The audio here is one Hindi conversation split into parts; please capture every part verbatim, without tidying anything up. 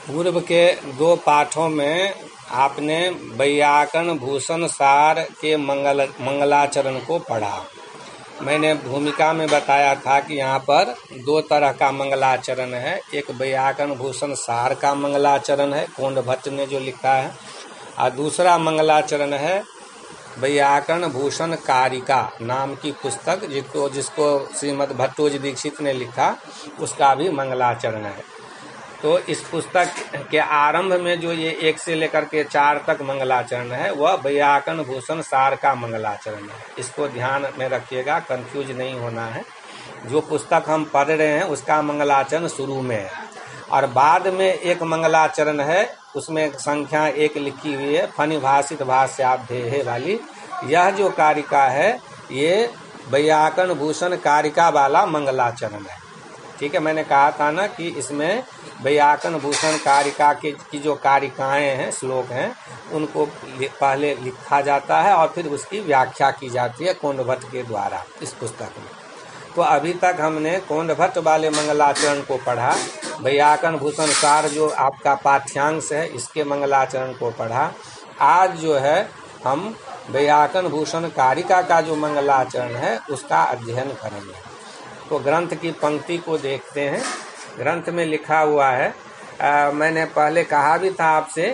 पूर्व के दो पाठों में आपने वैयाकरण भूषण सार के मंगल मंगलाचरण को पढ़ा। मैंने भूमिका में बताया था कि यहाँ पर दो तरह का मंगलाचरण है। एक वैयाकरण भूषण सार का मंगलाचरण है, कोंड भट्ट ने जो लिखा है, और दूसरा मंगलाचरण है वैयाकरण भूषण कारिका नाम की पुस्तक, जिसको जिसको श्रीमद् भट्टोजी दीक्षित ने लिखा, उसका भी मंगलाचरण है। तो इस पुस्तक के आरंभ में जो ये एक से लेकर के चार तक मंगलाचरण है, वह वैयाकरण भूषण सार का मंगलाचरण है। इसको ध्यान में रखिएगा, कंफ्यूज नहीं होना है। जो पुस्तक हम पढ़ रहे हैं उसका मंगलाचरण शुरू में है, और बाद में एक मंगलाचरण है, उसमें संख्या एक लिखी हुई है, फनिभाषित भाष्याभ्यय वाली। यह जो कारिका है ये वैयाकरण भूषण कारिका वाला मंगलाचरण है। ठीक है, मैंने कहा था ना कि इसमें वैयाकरण भूषण कारिका के की जो कारिकाएं हैं, श्लोक हैं, उनको पहले लिखा जाता है और फिर उसकी व्याख्या की जाती है कोंड भट्ट के द्वारा इस पुस्तक में। तो अभी तक हमने कोंड भट्ट वाले मंगलाचरण को पढ़ा, वैयाकरण भूषण सार जो आपका पाठ्यांश है इसके मंगलाचरण को पढ़ा। आज जो है हम वैयाकरण भूषण कारिका का जो मंगलाचरण है उसका अध्ययन करेंगे। तो ग्रंथ की पंक्ति को देखते हैं। ग्रंथ में लिखा हुआ है, आ, मैंने पहले कहा भी था आपसे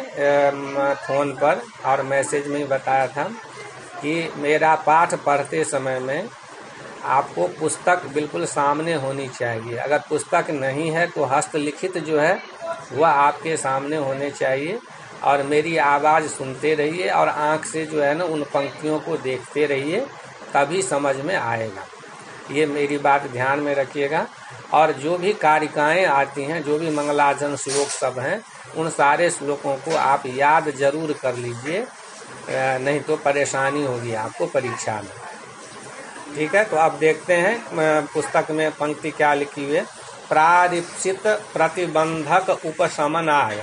फ़ोन पर और मैसेज में ही बताया था कि मेरा पाठ पढ़ते समय में आपको पुस्तक बिल्कुल सामने होनी चाहिए। अगर पुस्तक नहीं है तो हस्तलिखित जो है वह आपके सामने होने चाहिए, और मेरी आवाज़ सुनते रहिए और आँख से जो है ना उन पंक्तियों को देखते रहिए, तभी समझ में आएगा। ये मेरी बात ध्यान में रखिएगा। और जो भी कारिकाएं आती हैं, जो भी मंगलाचरण श्लोक सब हैं, उन सारे श्लोकों को आप याद जरूर कर लीजिए, नहीं तो परेशानी होगी आपको परीक्षा में। ठीक है, तो अब देखते हैं पुस्तक में पंक्ति क्या लिखी हुई है। प्रारिप्सित प्रतिबंधक उपशमनाय।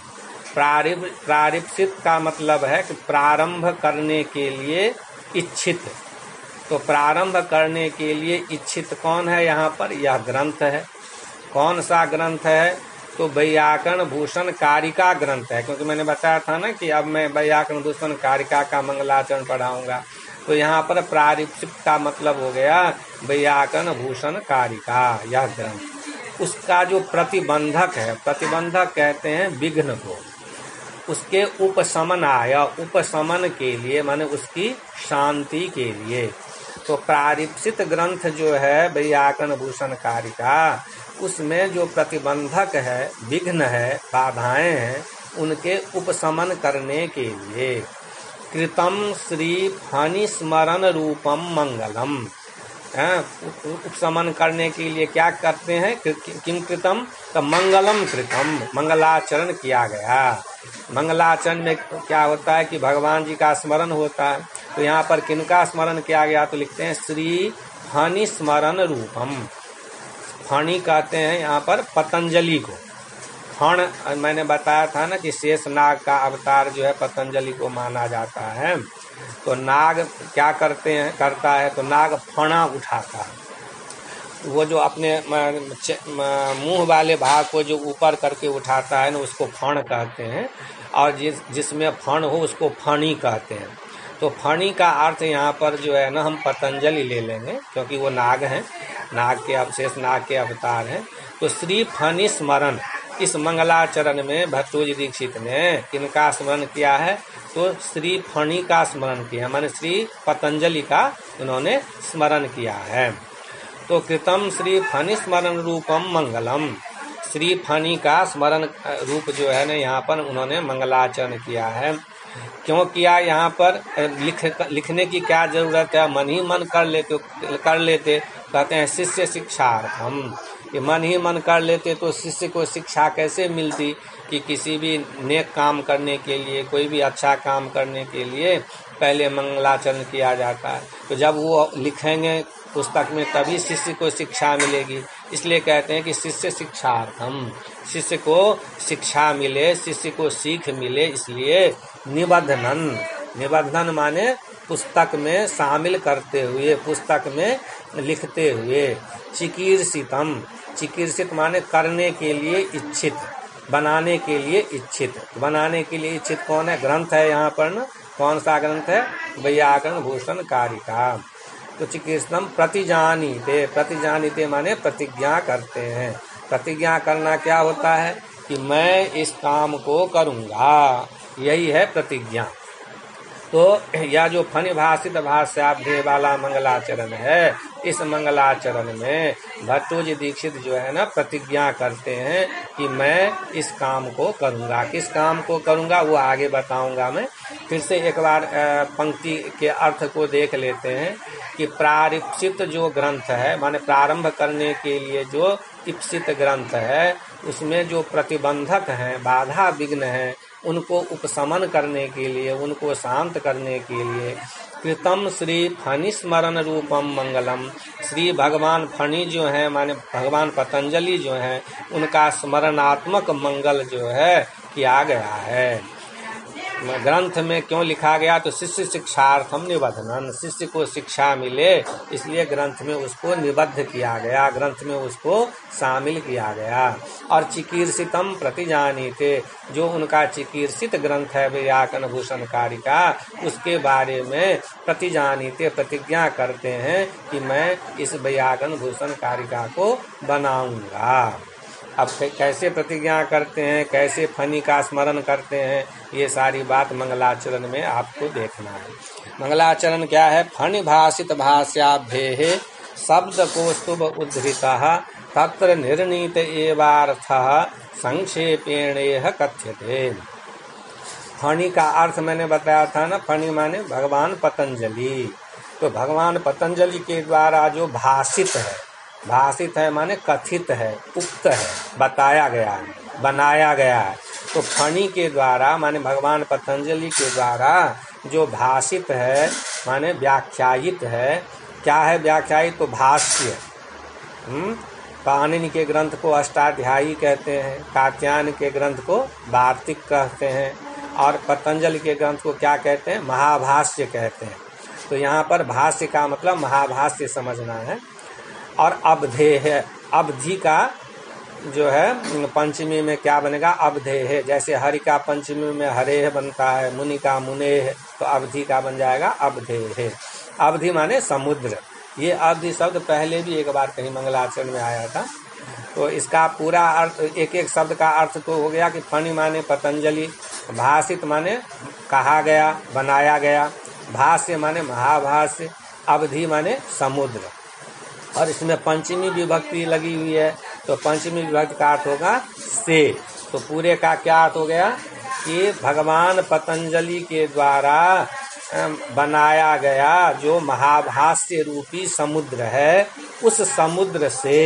प्रारिप प्रारिप्सित का मतलब है कि प्रारंभ करने के लिए इच्छित। तो प्रारंभ करने के लिए इच्छित कौन है यहाँ पर? यह ग्रंथ है। कौन सा ग्रंथ है? तो वैयाकरण भूषण कारिका ग्रंथ है, क्योंकि मैंने बताया था ना कि अब मैं वैयाकरण भूषण कारिका का मंगलाचरण पढ़ाऊंगा। तो यहाँ पर प्रारिप्सित का मतलब हो गया वैयाकरण भूषण कारिका, यह ग्रंथ। उसका जो प्रतिबंधक है, प्रतिबंधक कहते हैं विघ्न को, उसके उपशमनाय, उपशमन के लिए, माने उसकी शांति के लिए। तो प्रारिप्सित ग्रंथ जो है वैयाकरण भूषण कारिका, उसमें जो प्रतिबंधक है, विघ्न है, बाधाएं हैं, उनके उपशमन करने के लिए कृतम श्री फणि स्मरण रूपम मंगलम। उपशमन करने के लिए क्या करते हैं? किम कृतम? तो मंगलम कृतम, मंगलाचरण किया गया। मंगलाचरण में क्या होता है कि भगवान जी का स्मरण होता है। तो यहाँ पर किनका स्मरण किया गया? तो लिखते हैं श्री फणि स्मरण रूपम। फणि कहते हैं यहाँ पर पतंजलि को। फण मैंने बताया था ना कि शेष नाग का अवतार जो है पतंजलि को माना जाता है। तो नाग क्या करते हैं करता है तो नाग फणा उठाता है। वो जो अपने मुंह वाले भाग को जो ऊपर करके उठाता है ना, उसको फण कहते हैं, और जिस जिसमें फण हो उसको फणी कहते हैं। तो फणी का अर्थ यहाँ पर जो है ना हम पतंजलि ले लेंगे, क्योंकि वो नाग हैं, नाग के अवशेष, नाग के अवतार हैं। तो श्री फणि स्मरण, इस मंगलाचरण में भट्टोजी दीक्षित ने किनका स्मरण किया है? तो श्री फणि का स्मरण किया, माने श्री पतंजलि का उन्होंने स्मरण किया है। तो कृतम श्री फणि स्मरण रूपम मंगलम, श्री फणि का स्मरण रूप जो है ना यहाँ पर उन्होंने मंगलाचरण किया है। क्यों किया? यहाँ पर लिख लिखने की क्या जरूरत है? मन ही मन कर लेते कर लेते कहते हैं शिष्य शिक्षार्थम। ये मन ही मन कर लेते तो शिष्य को शिक्षा कैसे मिलती कि किसी भी नेक काम करने के लिए, कोई भी अच्छा काम करने के लिए पहले मंगलाचरण किया जाता है। तो जब वो लिखेंगे पुस्तक में तभी शिष्य को शिक्षा मिलेगी। इसलिए कहते हैं कि शिष्य शिक्षार्थम, शिष्य को शिक्षा मिले, शिष्य को सीख मिले, इसलिए निबंधन, निबंधन माने पुस्तक में शामिल करते हुए, पुस्तक में लिखते हुए। चिकीर्षितम, चिकीर्षित माने करने के लिए इच्छित, बनाने के लिए इच्छित। बनाने के लिए इच्छित कौन है? ग्रंथ है यहाँ पर ना। कौन सा ग्रंथ है? वैयाकरण भूषण कारिका। तो चिकीर्षितम प्रतिजानीते, प्रतिजानीते माने प्रतिज्ञा करते हैं। प्रतिज्ञा करना क्या होता है? कि मैं इस काम को करूँगा, यही है प्रतिज्ञा। तो यह जो फणिभाषित भाष्याभ्य वाला मंगलाचरण है, इस मंगलाचरण में भट्टोजी दीक्षित जो है ना प्रतिज्ञा करते हैं कि मैं इस काम को करूँगा। किस काम को करूँगा वो आगे बताऊँगा मैं। फिर से एक बार पंक्ति के अर्थ को देख लेते हैं कि प्रारंभिक जो ग्रंथ है, माने प्रारंभ करने के लिए जो इप्सित ग्रंथ है, उसमें जो प्रतिबंधक हैं, बाधा विघ्न हैं, उनको उपशमन करने के लिए, उनको शांत करने के लिए कृतम श्री फणि स्मरण रूपम मंगलम, श्री भगवान फणि जो है माने भगवान पतंजलि जो है, उनका स्मरणात्मक मंगल जो है किया गया है। ग्रंथ में क्यों लिखा गया? तो शिष्य शिक्षार्थम निबद्धनम, शिष्य को शिक्षा मिले इसलिए ग्रंथ में उसको निबद्ध किया गया, ग्रंथ में उसको शामिल किया गया। और चिकीर्षितम प्रतिजानीते, जो उनका चिकीर्षित ग्रंथ है वैयाकरण भूषण कारिका, उसके बारे में प्रतिजानीते प्रतिज्ञा करते हैं कि मैं इस वैयाकरण भूषण कारिका को बनाऊंगा। अब कैसे प्रतिज्ञा करते हैं, कैसे फणि का स्मरण करते हैं, ये सारी बात मंगलाचरण में आपको देखना है। मंगलाचरण क्या है? फणि भाषित भाष्याभ्ये शब्द कौस्तुभ उद्धृतः तत्र निर्णीत एवार्थः संक्षेपेण कथ्यते। फणि का अर्थ मैंने बताया था ना, फणि माने भगवान पतंजलि। तो भगवान पतंजलि के द्वारा जो भाषित है, भाषित है माने कथित है, उक्त है, बताया गया है, बनाया गया है। तो फणि के द्वारा माने भगवान पतंजलि के द्वारा जो भाषित है माने व्याख्यायित है। क्या है व्याख्यायित? तो भाष्य। हम्म पाणिनि के ग्रंथ को अष्टाध्यायी कहते हैं, कात्यायन के ग्रंथ को वार्तिक कहते हैं, और पतंजलि के ग्रंथ को क्या कहते हैं? महाभाष्य कहते हैं। तो यहाँ पर भाष्य का मतलब महाभाष्य समझना है। और अवधे है, अवधि का जो है पंचमी में क्या बनेगा? अवधे है। जैसे हरि का पंचमी में हरे बनता है, मुनि का मुने है, तो अवधि का बन जाएगा अवधे है। अवधि माने समुद्र। ये अवधि शब्द पहले भी एक बार कहीं मंगलाचरण में आया था। तो इसका पूरा अर्थ, एक एक शब्द का अर्थ तो हो गया कि फणि माने पतंजलि, भाषित माने कहा गया, बनाया गया, भाष्य माने महाभाष्य, अवधि माने समुद्र। और इसमें पंचमी विभक्ति लगी हुई है, तो पंचमी विभक्ति का अर्थ होगा से। तो पूरे का क्या अर्थ हो गया कि भगवान पतंजलि के द्वारा बनाया गया जो महाभाष्य रूपी समुद्र है, उस समुद्र से,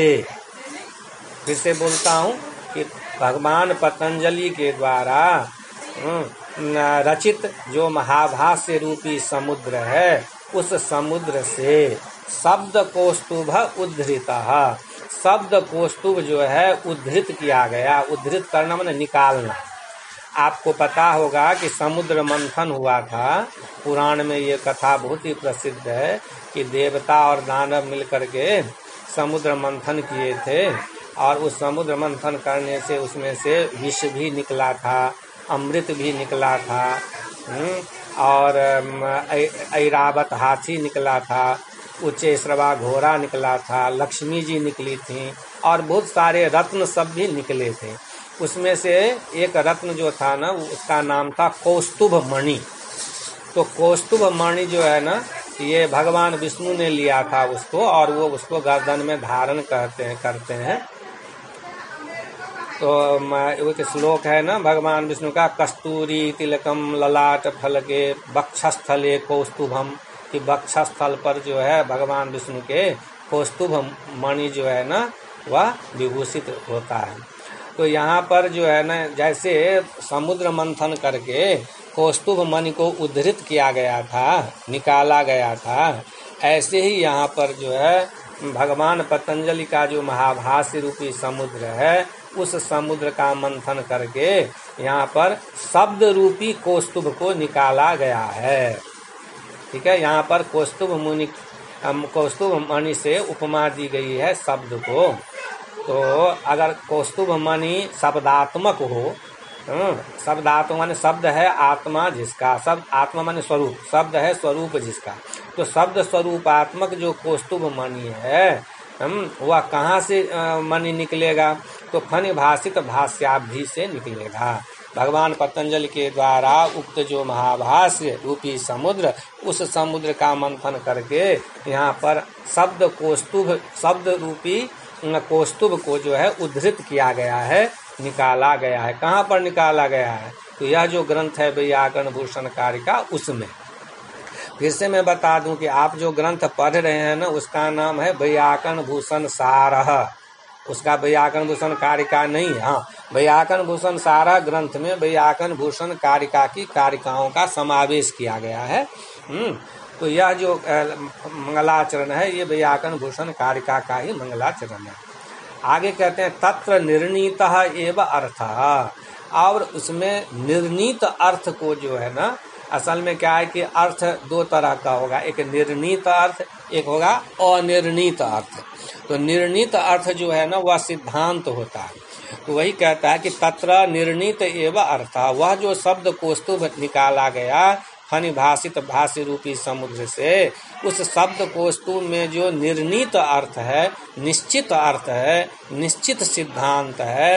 फिर से बोलता हूँ कि भगवान पतंजलि के द्वारा रचित जो महाभाष्य रूपी समुद्र है, उस समुद्र से शब्द कौस्तुभ उद्धृतः, शब्द कौस्तुभ जो है उद्धृत किया गया। उद्धृत करना माने निकालना। आपको पता होगा कि समुद्र मंथन हुआ था। पुराण में ये कथा बहुत ही प्रसिद्ध है कि देवता और दानव मिलकर के समुद्र मंथन किए थे, और उस समुद्र मंथन करने से उसमें से विष भी निकला था, अमृत भी निकला था, और ऐरावत हाथी निकला था, उच्चैश्रवा घोड़ा निकला था, लक्ष्मी जी निकली थी, और बहुत सारे रत्न सब भी निकले थे। उसमें से एक रत्न जो था ना, उसका नाम था कौस्तुभ मणि। तो कौस्तुभ मणि जो है ना, ये भगवान विष्णु ने लिया था उसको, और वो उसको गर्दन में धारण करते हैं करते हैं तो एक श्लोक है ना भगवान विष्णु का, कस्तूरी तिलकम ललाट फलके वक्षस्थले कौस्तुभम, कि वक्षस्थल पर जो है भगवान विष्णु के कौस्तुभ मणि जो है ना वह विभूषित होता है। तो यहाँ पर जो है ना, जैसे समुद्र मंथन करके कौस्तुभ मणि को उद्धृत किया गया था, निकाला गया था, ऐसे ही यहाँ पर जो है भगवान पतंजलि का जो महाभाष्य रूपी समुद्र है, उस समुद्र का मंथन करके यहाँ पर शब्द रूपी कौस्तुभ को निकाला गया है। ठीक है, यहाँ पर कौस्तुभ मुनि कौस्तुभ मणि से उपमा दी गई है शब्द को। तो अगर कौस्तुभ मणि शब्दात्मक हो, शब्दात्मक माने शब्द है आत्मा जिसका, शब्द आत्मा माने स्वरूप, शब्द है स्वरूप जिसका, तो शब्द स्वरूपात्मक जो कौस्तुभ मणि है वह कहाँ से मणि निकलेगा? तो फनि भाषित भाष्याब्धि से निकलेगा। भगवान पतंजलि के द्वारा उक्त जो महाभाष्य रूपी समुद्र, उस समुद्र का मंथन करके यहाँ पर शब्द कौस्तुभ, शब्द रूपी कौस्तुभ को जो है उद्धृत किया गया है, निकाला गया है। कहाँ पर निकाला गया है? तो यह जो ग्रंथ है वैयाकरण भूषण कारिका, उसमें। फिर से मैं बता दूं कि आप जो ग्रंथ पढ़ रहे हैं ना, उसका नाम है वैयाकरण भूषण सारः, उसका वैयाकरण भूषण कारिका नहीं है। हाँ, वैयाकरण भूषण सारः ग्रंथ में वैयाकरण भूषण कारिका की कारिकाओं का समावेश किया गया है। हम्म तो यह जो मंगलाचरण है ये वैयाकरण भूषण कारिका का ही मंगलाचरण है। आगे कहते हैं तत्र निर्णीतः एव अर्थः, और उसमें निर्णीत अर्थ को जो है ना, असल में क्या है कि अर्थ दो तरह का होगा, एक निर्णीत अर्थ, एक होगा अनिर्णीत अर्थ। तो निर्णीत अर्थ जो है ना वह सिद्धांत होता है। तो वही कहता है कि तत्र निर्णीत एव अर्थ, वह जो शब्द कौस्तुभ निकाला गया फनि भाषित भाष्य रूपी समुद्र से, उस शब्द कौस्तुभ में जो निर्णीत अर्थ है, निश्चित अर्थ है, निश्चित सिद्धांत है,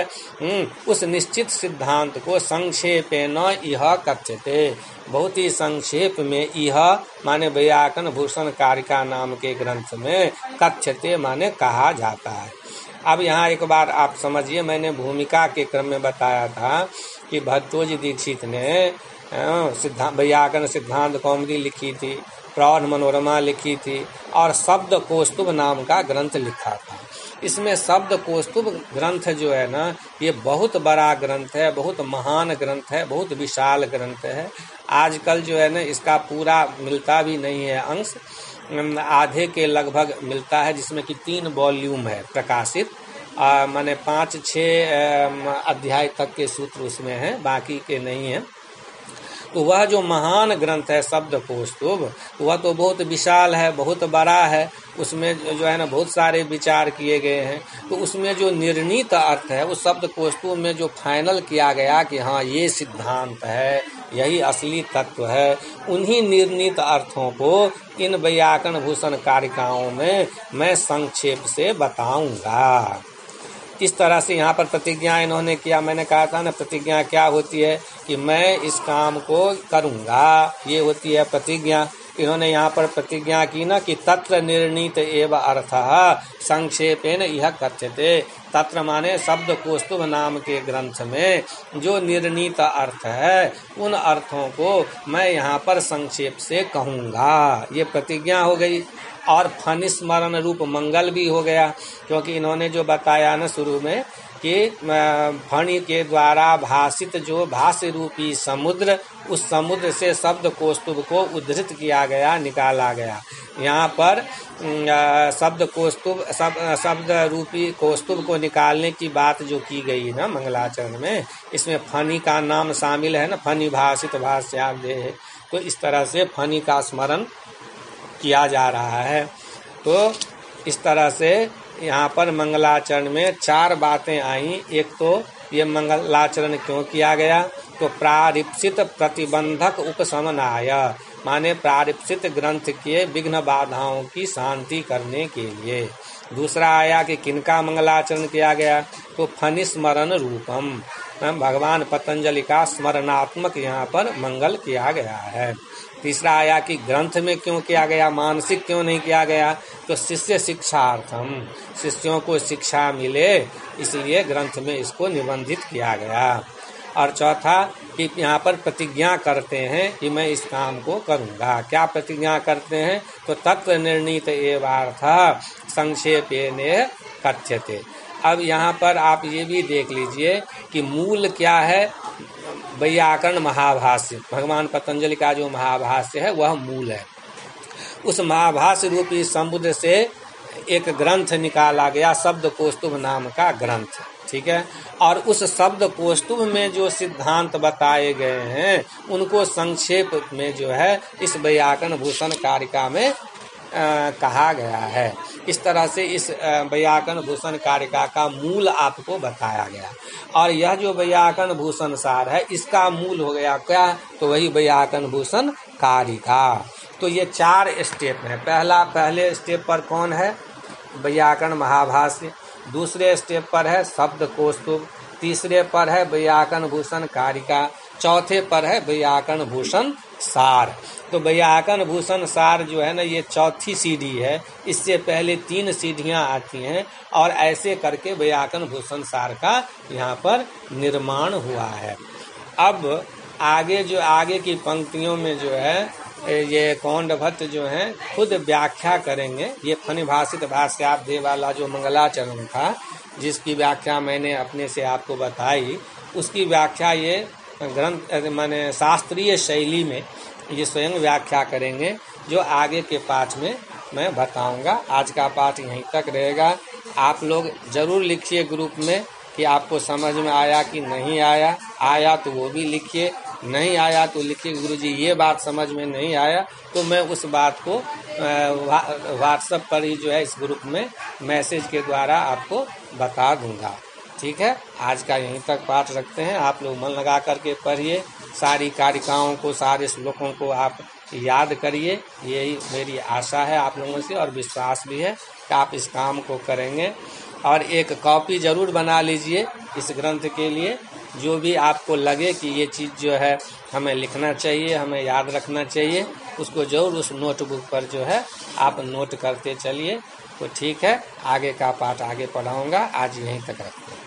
उस निश्चित सिद्धांत को संक्षेपेन इह कथ्यते, बहुत ही संक्षेप में यह माने वैयाकरण भूषण कारिका नाम के ग्रंथ में कथ्यते माने कहा जाता है। अब यहाँ एक बार आप समझिए, मैंने भूमिका के क्रम में बताया था कि भट्टोजी दीक्षित ने सिद्धांत वैयाकरण सिद्धांत कौमुदी लिखी थी, प्रौढ़ मनोरमा लिखी थी, और शब्द कौस्तुभ नाम का ग्रंथ लिखा था। इसमें शब्द कौस्तुभ ग्रंथ जो है ना, ये बहुत बड़ा ग्रंथ है, बहुत महान ग्रंथ है, बहुत विशाल ग्रंथ है। आजकल जो है ना इसका पूरा मिलता भी नहीं है अंश, आधे के लगभग मिलता है, जिसमें कि तीन वॉल्यूम है प्रकाशित, माने पाँच छः अध्याय तक के सूत्र उसमें हैं, बाकी के नहीं हैं। तो वह जो महान ग्रंथ है शब्द कौस्तुभ, वह तो बहुत विशाल है, बहुत बड़ा है, उसमें जो है ना बहुत सारे विचार किए गए हैं। तो उसमें जो निर्णीत अर्थ है उस शब्द कौस्तुभ में जो फाइनल किया गया कि हाँ ये सिद्धांत है, यही असली तत्व है, उन्हीं निर्णीत अर्थों को इन वैयाकरण भूषण कारिकाओं में मैं संक्षेप से बताऊंगा। इस तरह से यहाँ पर प्रतिज्ञा इन्होंने किया। मैंने कहा था ना प्रतिज्ञा क्या होती है कि मैं इस काम को करूँगा, ये होती है प्रतिज्ञा। इन्होंने यहाँ पर प्रतिज्ञा की ना कि तत्र निर्णीत एव अर्थः संक्षेपेन यह कथ्यते। तत्र माने शब्द कौस्तुभ नाम के ग्रंथ में जो निर्णीत अर्थ है, उन अर्थों को मैं यहाँ पर संक्षेप से कहूँगा, ये प्रतिज्ञा हो गई। और फनि स्मरण रूप मंगल भी हो गया, क्योंकि इन्होंने जो बताया ना शुरू में कि फणि के द्वारा भाषित जो भाष्य रूपी समुद्र, उस समुद्र से शब्द कौस्तुभ को उद्धृत किया गया, निकाला गया। यहाँ पर शब्द कौस्तुभ शब्द रूपी कौस्तुभ को निकालने की बात जो की गई ना मंगलाचरण में, इसमें फणि का नाम शामिल है ना, फनि भाषित भाष्याब्धे। तो इस तरह से फणि का स्मरण किया जा रहा है। तो इस तरह से यहाँ पर मंगलाचरण में चार बातें आई। एक तो ये मंगलाचरण क्यों किया गया, तो प्रारिप्सित प्रतिबंधक उपशमनाय, माने प्रारिप्सित ग्रंथ के विघ्न बाधाओं की शांति करने के लिए। दूसरा आया कि किनका मंगलाचरण किया गया, तो फनि स्मरण रूपम, भगवान पतंजलि का स्मरणात्मक यहाँ पर मंगल किया गया है। तीसरा आया कि ग्रंथ में क्यों किया गया, मानसिक क्यों नहीं किया गया, तो शिष्य शिक्षार्थम, शिष्यों को शिक्षा मिले इसलिए ग्रंथ में इसको निबंधित किया गया। और चौथा कि यहाँ पर प्रतिज्ञा करते हैं कि मैं इस काम को करूँगा। क्या प्रतिज्ञा करते हैं, तो तत्व निर्णीत एवार्थ संक्षेपेन कथ्यते। अब यहाँ पर आप ये भी देख लीजिए कि मूल क्या है, वैयाकरण महाभाष्य, भगवान पतंजलि का जो महाभाष्य है वह मूल है। उस महाभाष्य रूपी समुद्र से एक ग्रंथ निकाला गया, शब्द कौस्तुभ नाम का ग्रंथ, ठीक है। और उस शब्द कौस्तुभ में जो सिद्धांत बताए गए हैं उनको संक्षेप में जो है इस वैयाकरण भूषण कारिका में कहा गया है। इस तरह से इस वैयाकरण भूषण कारिका का मूल आपको बताया गया। और यह जो वैयाकरण भूषण सार है इसका मूल हो गया क्या, तो वही वैयाकरण भूषण कारिका। तो ये चार स्टेप हैं। पहला पहले स्टेप पर कौन है, वैयाकरण महाभाष्य। दूसरे स्टेप पर है शब्द कौस्तुभ। तीसरे पर है वैयाकरण भूषण कारिका। चौथे पर है वैयाकरण भूषण सार। तो वैयाकरण भूषण सार जो है ना, ये चौथी सीढ़ी है। इससे पहले तीन सीढ़ियां आती हैं और ऐसे करके वैयाकरण भूषण सार का यहाँ पर निर्माण हुआ है। अब आगे जो आगे की पंक्तियों में जो है ये कौंड भट्ट जो हैं खुद व्याख्या करेंगे। ये फनिभाषित भाष्याब्धे वाला जो मंगलाचरण था, जिसकी व्याख्या मैंने अपने से आपको बताई, उसकी व्याख्या ये ग्रंथ माने शास्त्रीय शैली में ये स्वयं व्याख्या करेंगे, जो आगे के पाठ में मैं बताऊंगा। आज का पाठ यहीं तक रहेगा। आप लोग जरूर लिखिए ग्रुप में कि आपको समझ में आया कि नहीं आया। आया तो वो भी लिखिए, नहीं आया तो लिखिए गुरुजी ये बात समझ में नहीं आया, तो मैं उस बात को व्हाट्सएप पर ही जो है इस ग्रुप में मैसेज के द्वारा आपको बता दूंगा। ठीक है, आज का यहीं तक पाठ रखते हैं। आप लोग मन लगा करके पढ़िए, सारी कारिकाओं को, सारे श्लोकों को आप याद करिए। यही मेरी आशा है आप लोगों से और विश्वास भी है कि आप इस काम को करेंगे। और एक कॉपी जरूर बना लीजिए इस ग्रंथ के लिए। जो भी आपको लगे कि ये चीज़ जो है हमें लिखना चाहिए, हमें याद रखना चाहिए, उसको जरूर उस नोटबुक पर जो है आप नोट करते चलिए। तो ठीक है, आगे का पाठ आगे पढ़ाऊंगा। आज यहीं तक रखते हैं।